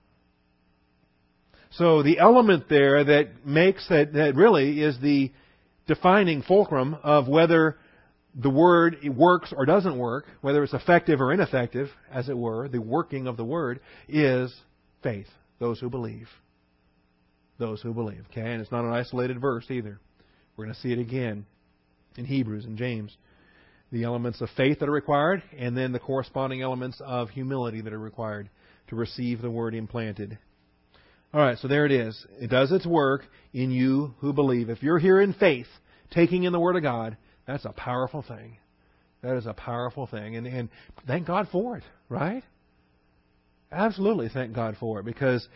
So the element there that makes that really is the defining fulcrum of whether the Word works or doesn't work, whether it's effective or ineffective, as it were, the working of the Word, is faith. Those who believe. Those who believe. Okay? And it's not an isolated verse either. We're going to see it again in Hebrews and James. The elements of faith that are required, and then the corresponding elements of humility that are required to receive the Word implanted. All right, so there it is. It does its work in you who believe. If you're here in faith, taking in the Word of God, that's a powerful thing. That is a powerful thing. And thank God for it, right? Absolutely thank God for it. Because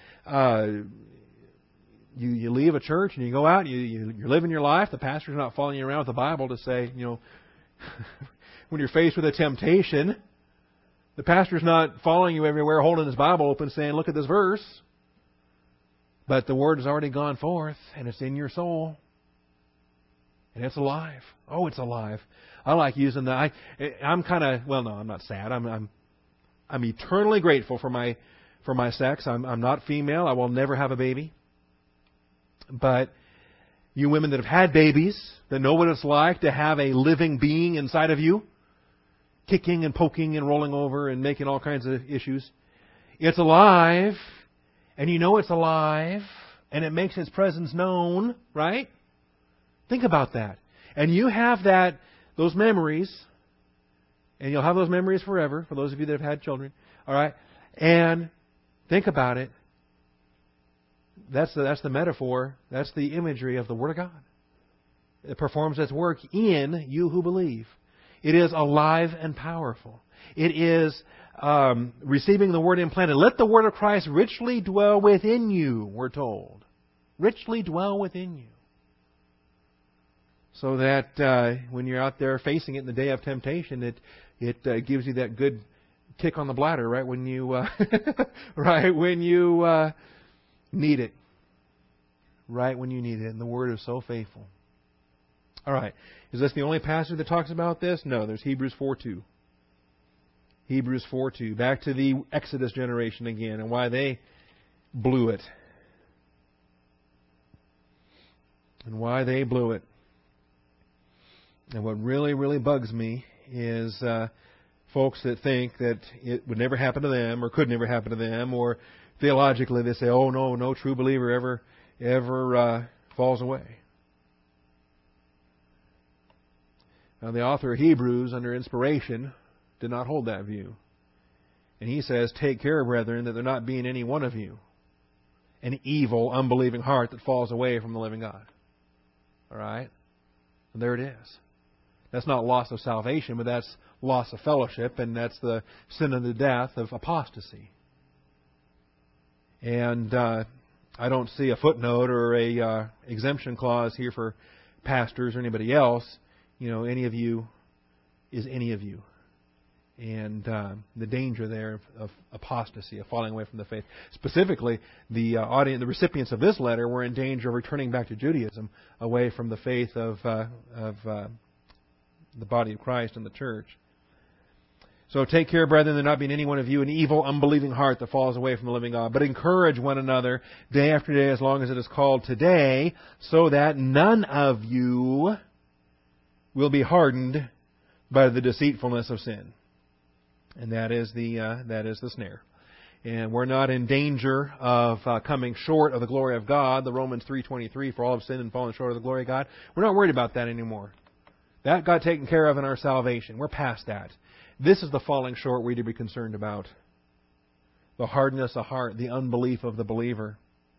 you leave a church and you go out, you're living your life. The pastor's not following you around with the Bible to say, when you're faced with a temptation, The pastor's not following you everywhere, holding his Bible open, saying, look at this verse. But the Word has already gone forth, and it's in your soul. And it's alive. Oh, it's alive. I like using that. I'm kind of, well, no, I'm not sad. I'm eternally grateful for my sex. I'm not female. I will never have a baby. But you women that have had babies, that know what it's like to have a living being inside of you, kicking and poking and rolling over and making all kinds of issues. It's alive, and you know it's alive, and it makes its presence known, right? Think about that. And you have those memories, and you'll have those memories forever, for those of you that have had children, all right? And think about it. That's the metaphor. That's the imagery of the Word of God. It performs its work in you who believe. It is alive and powerful. It is receiving the Word implanted. Let the Word of Christ richly dwell within you, we're told. Richly dwell within you. So that when you're out there facing it in the day of temptation, it gives you that good kick on the bladder right when you need it. Right when you need it. And the Word is so faithful. All right. Is this the only passage that talks about this? No, there's Hebrews 4:2. Hebrews 4:2. Back to the Exodus generation again and why they blew it. And why they blew it. And what really, really bugs me is folks that think that it would never happen to them or could never happen to them, or theologically they say, oh, no true believer ever falls away. Now, the author of Hebrews, under inspiration, did not hold that view. And he says, take care, brethren, that there not be in any one of you an evil, unbelieving heart that falls away from the living God. All right? And there it is. That's not loss of salvation, but that's loss of fellowship, and that's the sin of the death of apostasy. And I don't see a footnote or a exemption clause here for pastors or anybody else. Any of you is any of you. And the danger there of apostasy, of falling away from the faith. Specifically, the recipients of this letter were in danger of returning back to Judaism, away from the faith of the body of Christ and the church. So take care, brethren, there not be in any one of you an evil, unbelieving heart that falls away from the living God, but encourage one another day after day, as long as it is called today, so that none of you will be hardened by the deceitfulness of sin. And that is the snare. And we're not in danger of coming short of the glory of God. The Romans 3:23, for all have sinned and fallen short of the glory of God. We're not worried about that anymore. That got taken care of in our salvation. We're past that. This is the falling short we need to be concerned about. The hardness of heart, the unbelief of the believer.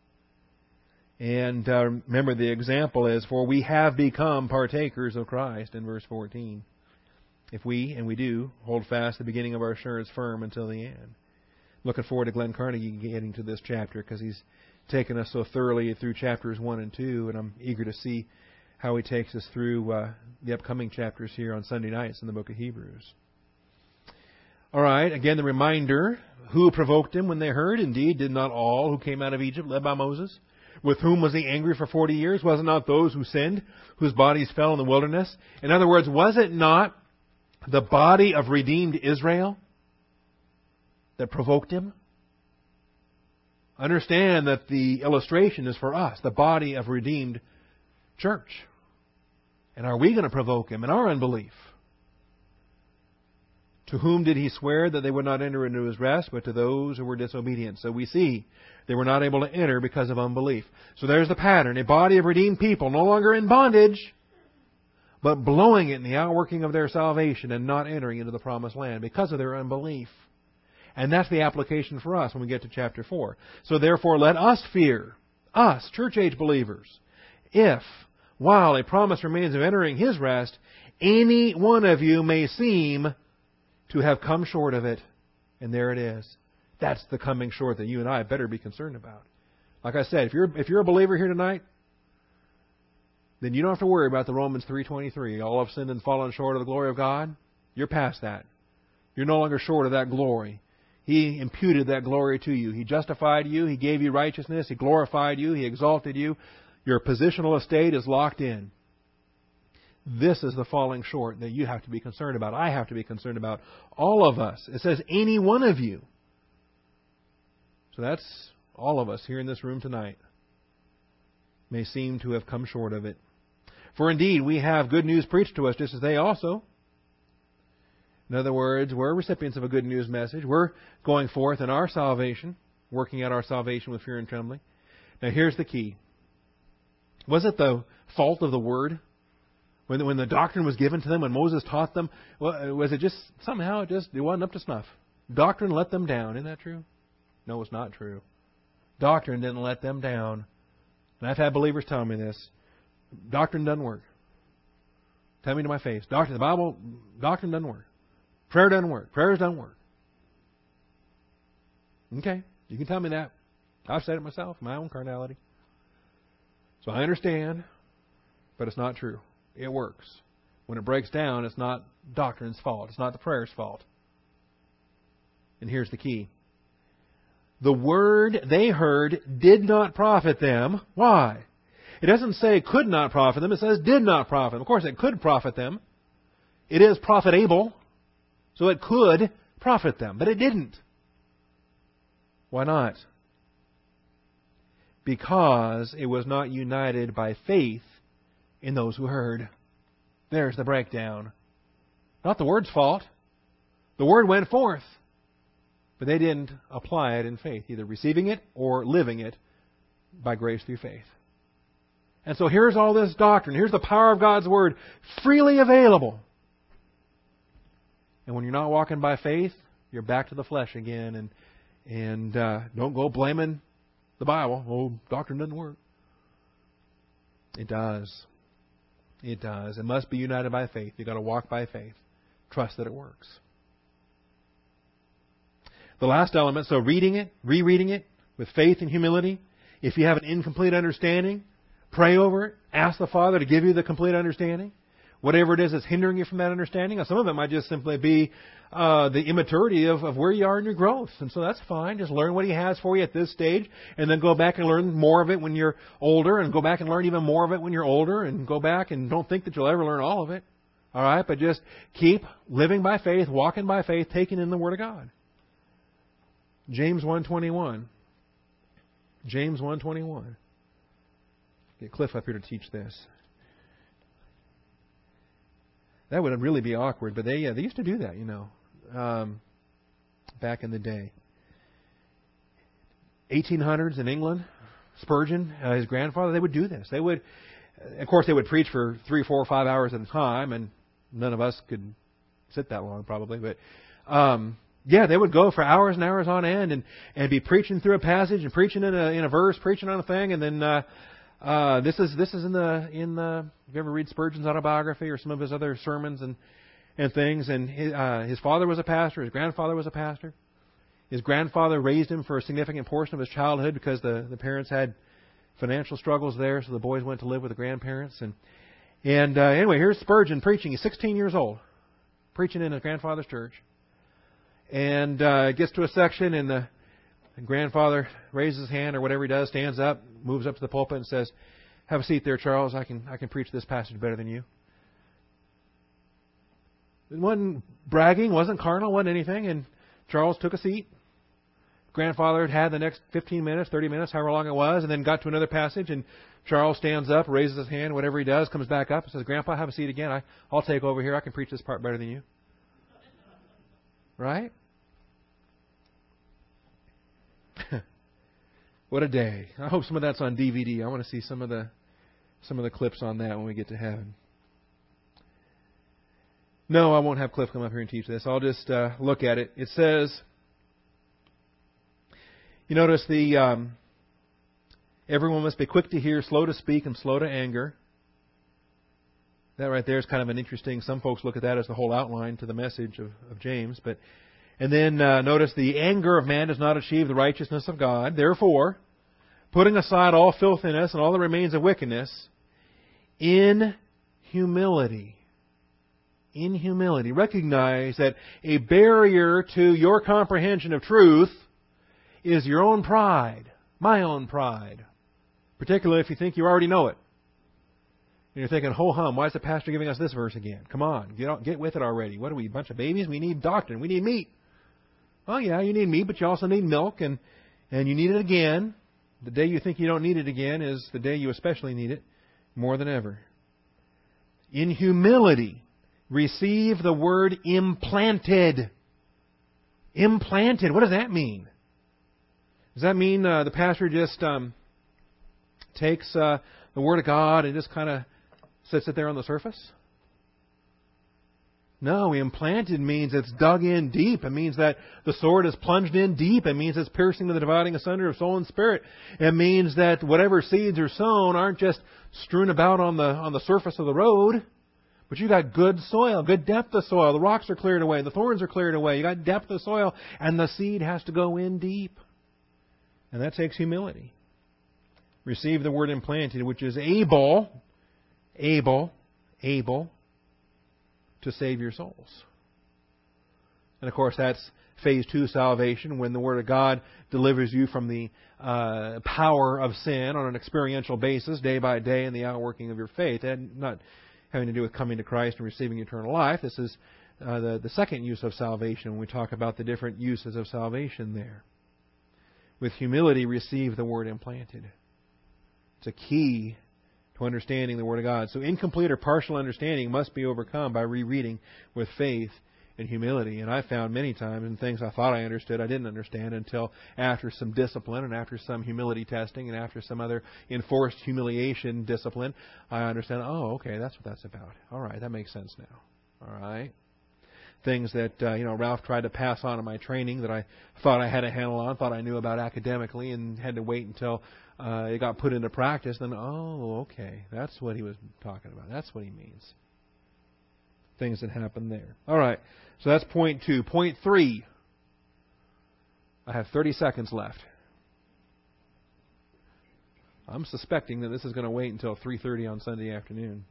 And remember, the example is, for we have become partakers of Christ, in verse 14. If we, and we do, hold fast the beginning of our assurance firm until the end. Looking forward to Glenn Carnegie getting to this chapter, because he's taken us so thoroughly through chapters 1 and 2, and I'm eager to see how he takes us through the upcoming chapters here on Sunday nights in the book of Hebrews. All right, again, the reminder, who provoked him when they heard? Indeed, did not all who came out of Egypt, led by Moses? With whom was he angry for 40 years? Was it not those who sinned, whose bodies fell in the wilderness? In other words, was it not the body of redeemed Israel that provoked him? Understand that the illustration is for us, the body of redeemed church. And are we going to provoke him in our unbelief? To whom did he swear that they would not enter into his rest, but to those who were disobedient? So we see they were not able to enter because of unbelief. So there's the pattern. A body of redeemed people, no longer in bondage, but blowing it in the outworking of their salvation and not entering into the promised land because of their unbelief. And that's the application for us when we get to chapter 4. So therefore let us fear, us, church-age believers, if, while a promise remains of entering his rest, any one of you may seem to have come short of it. And there it is. That's the coming short that you and I better be concerned about. Like I said, if you're a believer here tonight, then you don't have to worry about the Romans 3:23. All have sinned and fallen short of the glory of God. You're past that. You're no longer short of that glory. He imputed that glory to you. He justified you. He gave you righteousness. He glorified you. He exalted you. Your positional estate is locked in. This is the falling short that you have to be concerned about. I have to be concerned about. All of us. It says any one of you. So that's all of us here in this room tonight may seem to have come short of it. For indeed, we have good news preached to us just as they also. In other words, we're recipients of a good news message. We're going forth in our salvation, working out our salvation with fear and trembling. Now here's the key. Was it the fault of the Word? When the doctrine was given to them, when Moses taught them, was it just somehow it wasn't up to snuff? Doctrine let them down. Isn't that true? No, it's not true. Doctrine didn't let them down. And I've had believers tell me this. Doctrine doesn't work. Tell me to my face. The Bible, doctrine doesn't work. Prayer doesn't work. Prayers don't work. Okay, you can tell me that. I've said it myself, my own carnality. So I understand, but it's not true. It works. When it breaks down, it's not doctrine's fault. It's not the prayer's fault. And here's the key. The word they heard did not profit them. Why? It doesn't say could not profit them. It says did not profit them. Of course, it could profit them. It is profitable. So it could profit them. But it didn't. Why not? Because it was not united by faith in those who heard. There's the breakdown. Not the word's fault. The word went forth. But they didn't apply it in faith, either receiving it or living it by grace through faith. And so here's all this doctrine. Here's the power of God's Word freely available. And when you're not walking by faith, you're back to the flesh again. And don't go blaming the Bible. Oh, doctrine doesn't work. It does. It does. It must be united by faith. You've got to walk by faith. Trust that it works. The last element, so reading it, rereading it with faith and humility. If you have an incomplete understanding, pray over it. Ask the Father to give you the complete understanding. Whatever it is that's hindering you from that understanding. Now, some of it might just simply be the immaturity of where you are in your growth. And so that's fine. Just learn what He has for you at this stage. And then go back and learn more of it when you're older. And go back and learn even more of it when you're older. And go back and don't think that you'll ever learn all of it. All right? But just keep living by faith, walking by faith, taking in the Word of God. James 1:21. James 1:21. Get Cliff up here to teach this. That would really be awkward, but they used to do that, back in the day. 1800s in England, Spurgeon, his grandfather, they would do this. They would, of course, they would preach for 3, 4, 5 hours at a time, and none of us could sit that long probably, but they would go for hours and hours on end and be preaching through a passage and preaching in a verse, preaching on a thing, and then this is in the if you ever read Spurgeon's autobiography or some of his other sermons and things, and his father was a pastor, his grandfather was a pastor. His grandfather raised him for a significant portion of his childhood because the parents had financial struggles there, so the boys went to live with the grandparents. And anyway, here's Spurgeon preaching. He's 16 years old, preaching in his grandfather's church. And gets to a section, and the grandfather raises his hand or whatever he does, stands up, moves up to the pulpit, and says, "Have a seat there, Charles. I can preach this passage better than you." It wasn't bragging, wasn't carnal, wasn't anything. And Charles took a seat. Grandfather had the next 15 minutes, 30 minutes, however long it was, and then got to another passage, and Charles stands up, raises his hand, whatever he does, comes back up and says, "Grandpa, have a seat again. I'll take over here. I can preach this part better than you." Right? What a day. I hope some of that's on DVD. I want to see some of the clips on that when we get to heaven. No, I won't have Cliff come up here and teach this. I'll just look at it. It says, you notice everyone must be quick to hear, slow to speak, and slow to anger. That right there is kind of an interesting, some folks look at that as the whole outline to the message of James. And then notice the anger of man does not achieve the righteousness of God. Therefore, putting aside all filthiness and all that remains of wickedness, in humility. In humility. Recognize that a barrier to your comprehension of truth is your own pride, my own pride. Particularly if you think you already know it. And you're thinking, ho hum, why is the pastor giving us this verse again? Come on, get with it already. What are we, a bunch of babies? We need doctrine. We need meat. Oh yeah, you need meat, but you also need milk, and you need it again. The day you think you don't need it again is the day you especially need it more than ever. In humility, receive the word implanted. Implanted. What does that mean? Does that mean the pastor just takes the Word of God and just kind of sits it there on the surface? No, implanted means it's dug in deep. It means that the sword is plunged in deep. It means it's piercing to the dividing asunder of soul and spirit. It means that whatever seeds are sown aren't just strewn about on the surface of the road, but you got good soil, good depth of soil. The rocks are cleared away, the thorns are cleared away. You got depth of soil, and the seed has to go in deep. And that takes humility. Receive the word implanted, which is able to save your souls. And of course, that's phase 2 salvation, when the Word of God delivers you from the power of sin on an experiential basis, day by day, in the outworking of your faith. And not having to do with coming to Christ and receiving eternal life. This is the second use of salvation when we talk about the different uses of salvation there. With humility, receive the Word implanted. It's a key to understanding the Word of God. So incomplete or partial understanding must be overcome by rereading with faith and humility. And I found many times in things I thought I understood, I didn't understand until after some discipline and after some humility testing and after some other enforced humiliation discipline, I understand, oh, okay, that's what that's about. All right, that makes sense now. All right. Things that, Ralph tried to pass on in my training that I thought I had a handle on, thought I knew about academically, and had to wait until it got put into practice. Then, oh, okay, that's what he was talking about. That's what he means. Things that happen there. All right, so that's point 2. Point 3. I have 30 seconds left. I'm suspecting that this is going to wait until 3:30 on Sunday afternoon.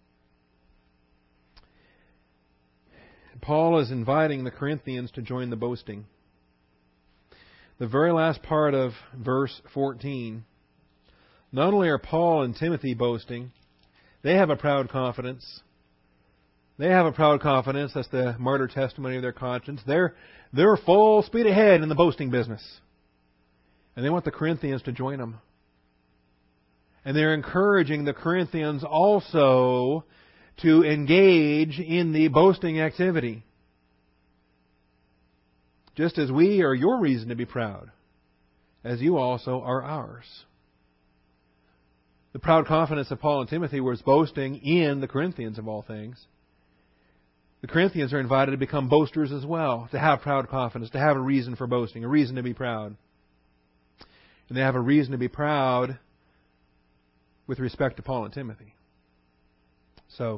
Paul is inviting the Corinthians to join the boasting. The very last part of verse 14. Not only are Paul and Timothy boasting, they have a proud confidence. They have a proud confidence. That's the martyr testimony of their conscience. They're full speed ahead in the boasting business. And they want the Corinthians to join them. And they're encouraging the Corinthians also to engage in the boasting activity. Just as we are your reason to be proud, as you also are ours. The proud confidence of Paul and Timothy was boasting in the Corinthians, of all things. The Corinthians are invited to become boasters as well, to have proud confidence, to have a reason for boasting, a reason to be proud. And they have a reason to be proud with respect to Paul and Timothy. So,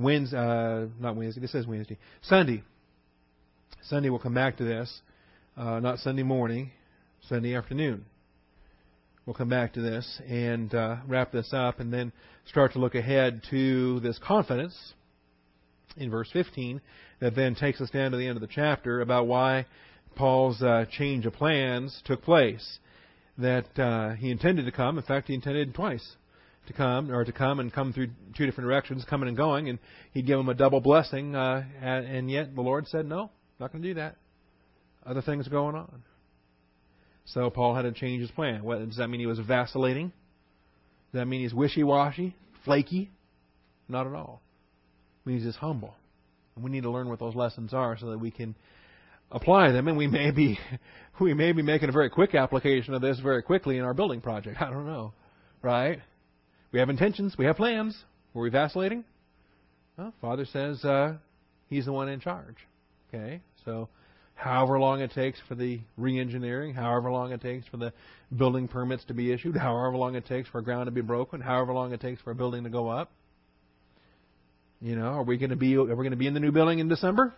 Sunday. Sunday we'll come back to this. Not Sunday morning, Sunday afternoon. We'll come back to this and wrap this up and then start to look ahead to this confidence in verse 15 that then takes us down to the end of the chapter about why Paul's change of plans took place. That he intended to come. In fact, he intended twice to come and come through 2 different directions, coming and going, and he'd give them a double blessing, and yet the Lord said, no, not going to do that. Other things are going on. So Paul had to change his plan. What, does that mean he was vacillating? Does that mean he's wishy-washy, flaky? Not at all. It means he's humble. And we need to learn what those lessons are so that we can apply them, and we may be making a very quick application of this very quickly in our building project. I don't know. Right? We have intentions. We have plans. Were we vacillating? Well, Father says He's the one in charge. Okay? So however long it takes for the re-engineering, however long it takes for the building permits to be issued, however long it takes for ground to be broken, however long it takes for a building to go up. Are we going to be in the new building in December?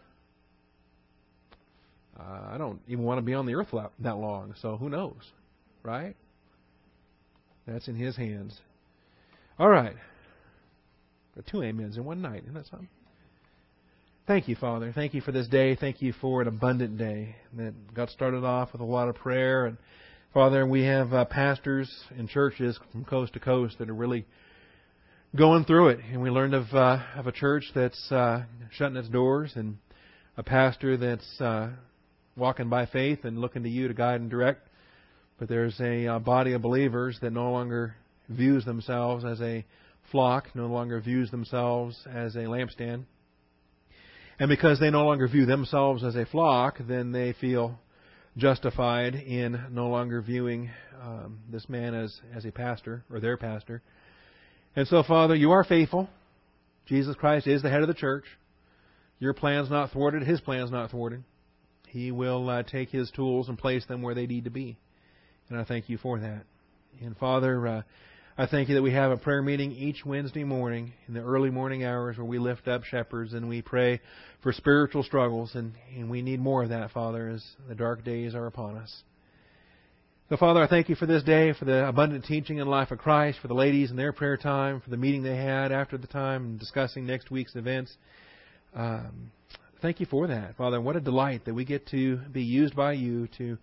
I don't even want to be on the earth that long, so who knows, right? That's in His hands. All right. Got 2 amens in one night. Isn't that something? Thank you, Father. Thank you for this day. Thank you for an abundant day that got started off with a lot of prayer. And Father, we have pastors in churches from coast to coast that are really going through it. And we learned of a church that's shutting its doors, and a pastor that's walking by faith and looking to you to guide and direct. But there's a body of believers that no longer views themselves as a flock, no longer views themselves as a lampstand. And because they no longer view themselves as a flock, then they feel justified in no longer viewing this man as a pastor or their pastor. And so, Father, you are faithful. Jesus Christ is the head of the church. Your plan's not thwarted. His plan's not thwarted. He will take His tools and place them where they need to be. And I thank you for that. And Father, I thank you that we have a prayer meeting each Wednesday morning in the early morning hours where we lift up shepherds and we pray for spiritual struggles. And we need more of that, Father, as the dark days are upon us. So, Father, I thank you for this day, for the abundant teaching in Life of Christ, for the ladies and their prayer time, for the meeting they had after the time and discussing next week's events. Thank you for that, Father. What a delight that we get to be used by you to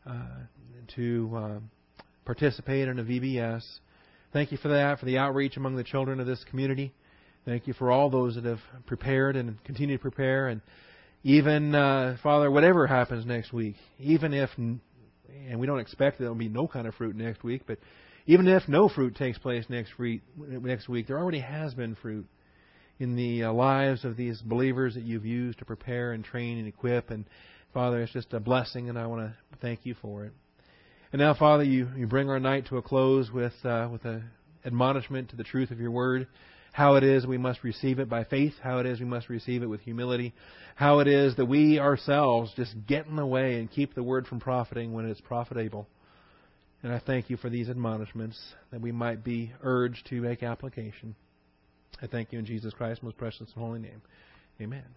participate in a VBS. Thank you for that, for the outreach among the children of this community. Thank you for all those that have prepared and continue to prepare. And even, Father, whatever happens next week, even if, and we don't expect there will be no kind of fruit next week, but even if no fruit takes place next week, there already has been fruit in the lives of these believers that you've used to prepare and train and equip. And Father, it's just a blessing, and I want to thank you for it. And now, Father, you bring our night to a close with an admonishment to the truth of your word, how it is we must receive it by faith, how it is we must receive it with humility, how it is that we ourselves just get in the way and keep the word from profiting when it's profitable. And I thank you for these admonishments, that we might be urged to make application. I thank you in Jesus Christ's most precious and holy name. Amen.